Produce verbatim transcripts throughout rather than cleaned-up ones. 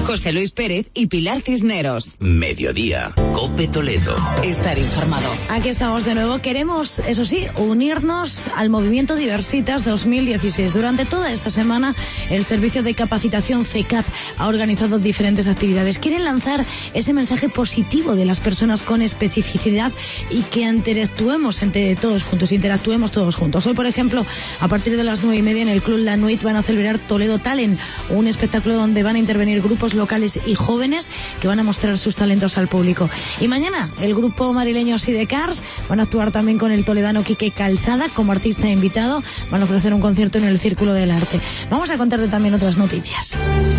José Luis Pérez y Pilar Cisneros. Mediodía, COPE Toledo. Estar informado. Aquí estamos de nuevo. Queremos, eso sí, unirnos al movimiento Diversitas dos mil dieciséis. Durante toda esta semana, el Servicio de Capacitación C E C A P ha organizado diferentes actividades. Quieren lanzar ese mensaje positivo de las personas con especificidad y que interactuemos entre todos juntos, interactuemos todos juntos. Hoy, por ejemplo, a partir de las nueve y media en el Club La Nuit van a celebrar Toledo Talent, un espectáculo donde van a intervenir grupos locales y jóvenes que van a mostrar sus talentos al público. Y mañana el grupo marileño Sidecars van a actuar también con el toledano Quique Calzada como artista invitado. Van a ofrecer un concierto en el Círculo del Arte. Vamos a contarte también otras noticias.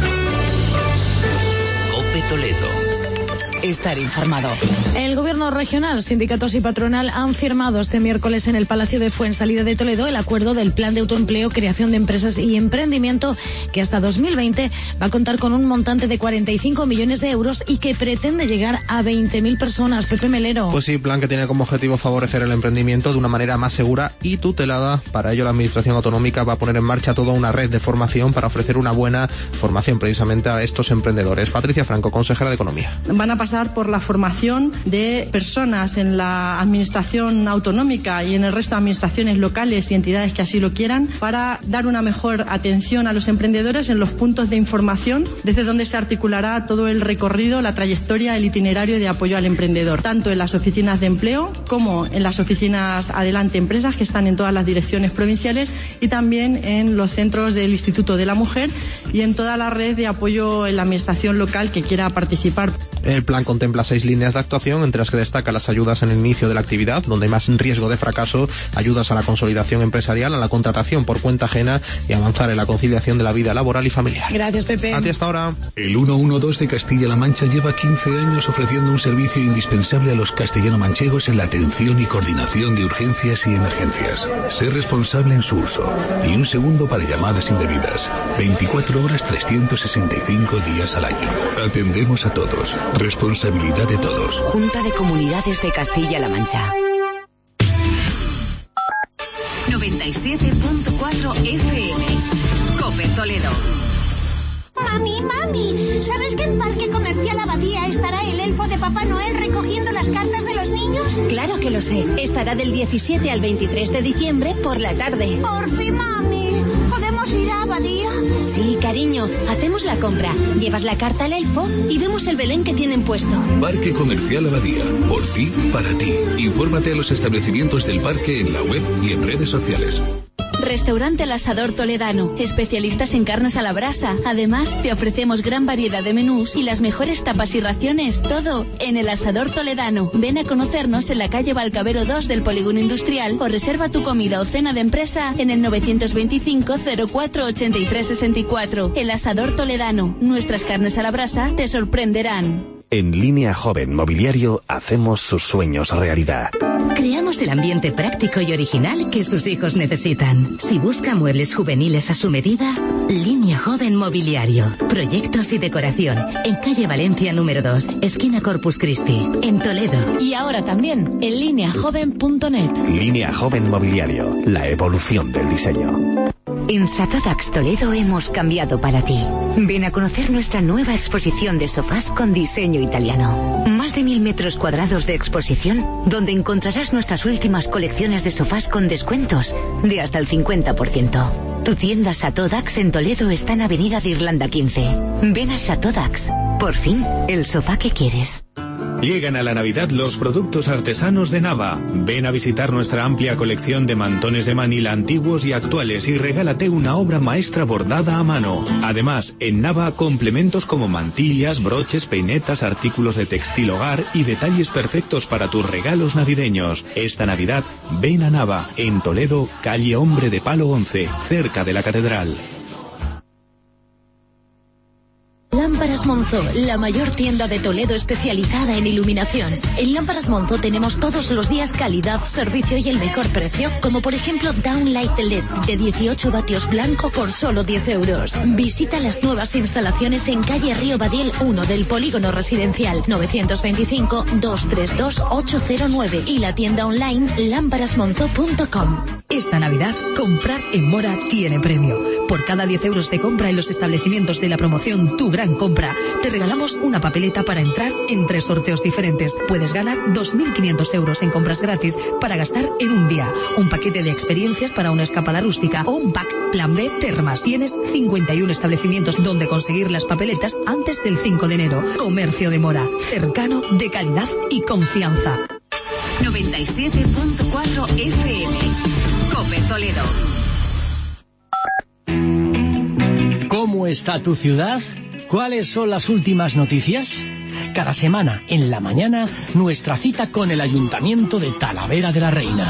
COPE Toledo. Estar informado. El gobierno regional, sindicatos y patronal han firmado este miércoles en el Palacio de Fuensalida de Toledo el acuerdo del Plan de Autoempleo, Creación de Empresas y Emprendimiento, que hasta dos mil veinte va a contar con un montante de cuarenta y cinco millones de euros y que pretende llegar a veinte mil personas. Pepe Melero. Pues sí, plan que tiene como objetivo favorecer el emprendimiento de una manera más segura y tutelada. Para ello, la Administración Autonómica va a poner en marcha toda una red de formación para ofrecer una buena formación precisamente a estos emprendedores. Patricia Franco, consejera de Economía. Van a pasar por la formación de personas en la administración autonómica y en el resto de administraciones locales y entidades que así lo quieran, para dar una mejor atención a los emprendedores en los puntos de información, desde donde se articulará todo el recorrido, la trayectoria, el itinerario de apoyo al emprendedor, tanto en las oficinas de empleo como en las oficinas Adelante Empresas, que están en todas las direcciones provinciales, y también en los centros del Instituto de la Mujer y en toda la red de apoyo en la administración local que quiera participar. El plan contempla seis líneas de actuación, entre las que destaca las ayudas en el inicio de la actividad, donde hay más riesgo de fracaso, ayudas a la consolidación empresarial, a la contratación por cuenta ajena y avanzar en la conciliación de la vida laboral y familiar. Gracias, Pepe. A ti hasta ahora. El ciento doce de Castilla-La Mancha lleva quince años ofreciendo un servicio indispensable a los castellano-manchegos en la atención y coordinación de urgencias y emergencias. Sé responsable en su uso y un segundo para llamadas indebidas. veinticuatro horas, trescientos sesenta y cinco días al año. Atendemos a todos. Responsabilidad de todos. Junta de Comunidades de Castilla-La Mancha. noventa y siete punto cuatro F M. COPE Toledo. Mami, mami, ¿sabes que en Parque Comercial Abadía estará el elfo de Papá Noel recogiendo las cartas de los niños? Claro que lo sé. Estará del diecisiete al veintitrés de diciembre por la tarde. Por fin, mami. ¿Podemos ir a Abadía? Sí, cariño. Hacemos la compra. Llevas la carta al elfo y vemos el Belén que tienen puesto. Parque Comercial Abadía. Por ti, para ti. Infórmate a los establecimientos del parque en la web y en redes sociales. Restaurante El Asador Toledano, especialistas en carnes a la brasa. Además, te ofrecemos gran variedad de menús y las mejores tapas y raciones, todo en El Asador Toledano. Ven a conocernos en la calle Balcavero dos del Polígono Industrial o reserva tu comida o cena de empresa en el novecientos veinticinco, cero cuatro, ochenta y tres, sesenta y cuatro. El Asador Toledano, nuestras carnes a la brasa te sorprenderán. En Línea Joven Mobiliario hacemos sus sueños realidad. Creamos el ambiente práctico y original que sus hijos necesitan. Si busca muebles juveniles a su medida, Línea Joven Mobiliario. Proyectos y decoración. En calle Valencia número dos, esquina Corpus Christi, en Toledo. Y ahora también en línea joven punto net. Línea Joven Mobiliario. La evolución del diseño. En Satodax Toledo hemos cambiado para ti. Ven a conocer nuestra nueva exposición de sofás con diseño italiano. Más de mil metros cuadrados de exposición, donde encontrarás nuestras últimas colecciones de sofás con descuentos de hasta el cincuenta por ciento. Tu tienda Satodax en Toledo está en Avenida de Irlanda quince. Ven a Satodax. Por fin, el sofá que quieres. Llegan a la Navidad los productos artesanos de Nava. Ven a visitar nuestra amplia colección de mantones de Manila antiguos y actuales y regálate una obra maestra bordada a mano. Además, en Nava, complementos como mantillas, broches, peinetas, artículos de textil hogar y detalles perfectos para tus regalos navideños. Esta Navidad, ven a Nava, en Toledo, calle Hombre de Palo once, cerca de la Catedral. Lámparas Monzó, la mayor tienda de Toledo especializada en iluminación. En Lámparas Monzó tenemos todos los días calidad, servicio y el mejor precio, como por ejemplo Downlight L E D de dieciocho vatios blanco por solo diez euros. Visita las nuevas instalaciones en calle Río Badiel uno del Polígono Residencial, novecientos veinticinco, doscientos treinta y dos, ochocientos nueve y la tienda online lámparas monzó punto com. Esta Navidad, comprar en Mora tiene premio. Por cada diez euros de compra en los establecimientos de la promoción Tu Gran Compra, te regalamos una papeleta para entrar en tres sorteos diferentes. Puedes ganar dos mil quinientos euros en compras gratis para gastar en un día, un paquete de experiencias para una escapada rústica o un pack Plan B Termas. Tienes cincuenta y uno establecimientos donde conseguir las papeletas antes del cinco de enero. Comercio de Mora, cercano, de calidad y confianza. noventa y siete punto cuatro F M. COPE Toledo. ¿Cómo está tu ciudad? ¿Cuáles son las últimas noticias? Cada semana, en la mañana, nuestra cita con el Ayuntamiento de Talavera de la Reina.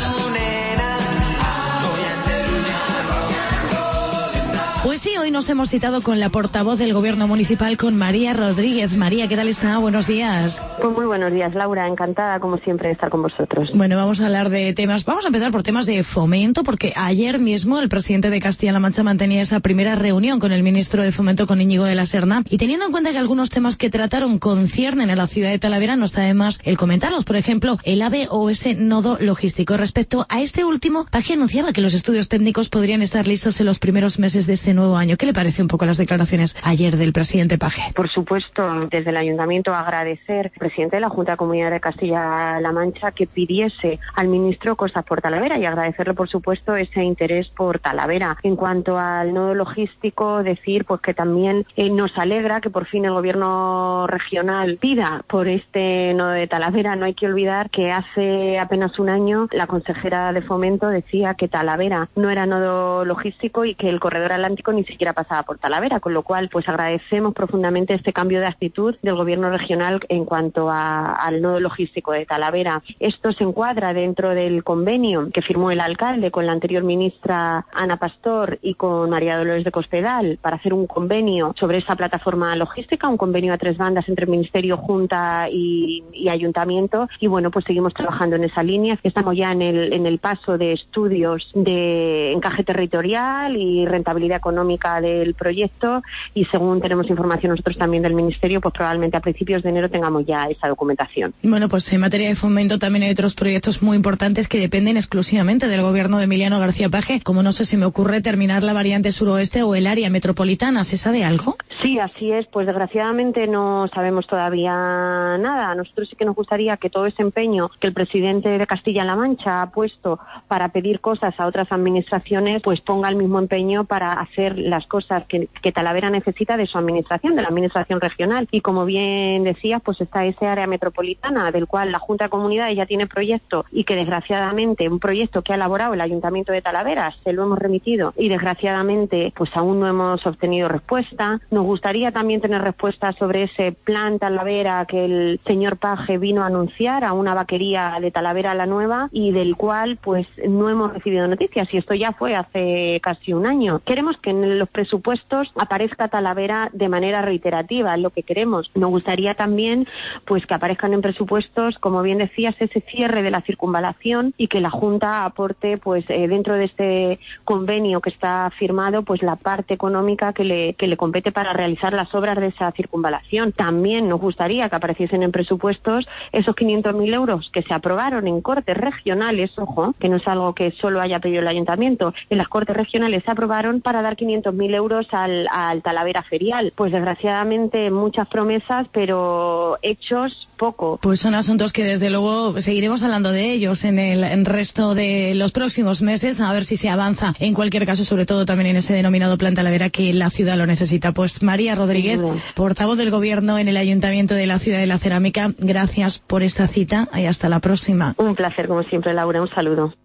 Pues sí, hoy nos hemos citado con la portavoz del Gobierno Municipal, con María Rodríguez. María, ¿qué tal está? Buenos días. Pues muy buenos días, Laura. Encantada, como siempre, de estar con vosotros. Bueno, vamos a hablar de temas. Vamos a empezar por temas de fomento, porque ayer mismo el presidente de Castilla-La Mancha mantenía esa primera reunión con el ministro de Fomento, con Íñigo de la Serna. Y teniendo en cuenta que algunos temas que trataron conciernen a la ciudad de Talavera, no está de más el comentarlos. Por ejemplo, el AVE o ese nodo logístico. Respecto a este último, Paje anunciaba que los estudios técnicos podrían estar listos en los primeros meses de este nuevo año. ¿Qué le parece un poco las declaraciones ayer del presidente Paje? Por supuesto, desde el Ayuntamiento agradecer al presidente de la Junta de Comunidad de Castilla-La Mancha que pidiese al ministro cosas por Talavera y agradecerle, por supuesto, ese interés por Talavera. En cuanto al nodo logístico, decir pues que también eh, nos alegra que por fin el gobierno regional pida por este nodo de Talavera. No hay que olvidar que hace apenas un año la consejera de Fomento decía que Talavera no era nodo logístico y que el corredor atlántico ni siquiera pasaba por Talavera, con lo cual pues agradecemos profundamente este cambio de actitud del gobierno regional en cuanto a, al nodo logístico de Talavera. Esto se encuadra dentro del convenio que firmó el alcalde con la anterior ministra Ana Pastor y con María Dolores de Cospedal para hacer un convenio sobre esa plataforma logística, un convenio a tres bandas entre Ministerio, Junta y, y Ayuntamiento, y bueno, pues seguimos trabajando en esa línea. Estamos ya en el, en el paso de estudios de encaje territorial y rentabilidad económica del proyecto, y según tenemos información nosotros también del Ministerio, pues probablemente a principios de enero tengamos ya esa documentación. Bueno, pues en materia de fomento también hay otros proyectos muy importantes que dependen exclusivamente del gobierno de Emiliano García Paje, como no sé si me ocurre terminar la variante suroeste o el área metropolitana. ¿Se sabe algo? Sí, así es. Pues desgraciadamente no sabemos todavía nada. A nosotros sí que nos gustaría que todo ese empeño que el presidente de Castilla-La Mancha ha puesto para pedir cosas a otras administraciones, pues ponga el mismo empeño para hacer las cosas que, que Talavera necesita de su administración, de la administración regional. Y como bien decías, pues está ese área metropolitana del cual la Junta de Comunidades ya tiene proyecto y que desgraciadamente un proyecto que ha elaborado el Ayuntamiento de Talavera se lo hemos remitido y desgraciadamente pues aún no hemos obtenido respuesta. Nos gustaría también tener respuesta sobre ese plan Talavera que el señor Paje vino a anunciar a una vaquería de Talavera la Nueva y del cual pues no hemos recibido noticias, y esto ya fue hace casi un año. Queremos que en los presupuestos aparezca Talavera de manera reiterativa, es lo que queremos. Nos gustaría también pues que aparezcan en presupuestos, como bien decías, ese cierre de la circunvalación y que la Junta aporte pues eh, dentro de este convenio que está firmado pues la parte económica que le, que le compete para realizar las obras de esa circunvalación. También nos gustaría que apareciesen en presupuestos esos quinientos mil euros que se aprobaron en Cortes Regionales, ojo, que no es algo que solo haya pedido el Ayuntamiento, en las Cortes Regionales se aprobaron para dar quinientos mil euros al, al Talavera Ferial. Pues desgraciadamente muchas promesas, pero hechos poco. Pues son asuntos que desde luego seguiremos hablando de ellos en el en resto de los próximos meses, a ver si se avanza. En cualquier caso, sobre todo también en ese denominado plan Talavera, que la ciudad lo necesita. Pues María Rodríguez, portavoz del Gobierno en el Ayuntamiento de la Ciudad de la Cerámica, gracias por esta cita y hasta la próxima. Un placer, como siempre, Laura. Un saludo.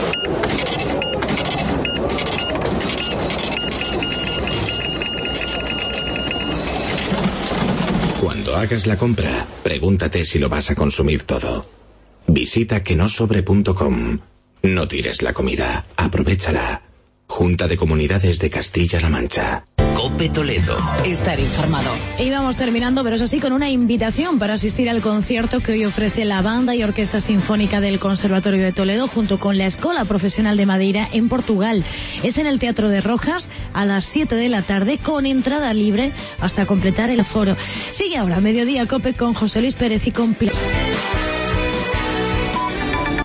Cuando hagas la compra, pregúntate si lo vas a consumir todo. Visita que no sobre punto com. No tires la comida, aprovéchala. Junta de Comunidades de Castilla-La Mancha. COPE Toledo. Estar informado. Y vamos terminando, pero eso sí, con una invitación para asistir al concierto que hoy ofrece la Banda y Orquesta Sinfónica del Conservatorio de Toledo junto con la Escola Profesional de Madeira en Portugal. Es en el Teatro de Rojas a las siete de la tarde con entrada libre hasta completar el aforo. Sigue ahora Mediodía COPE con José Luis Pérez y con Pilar.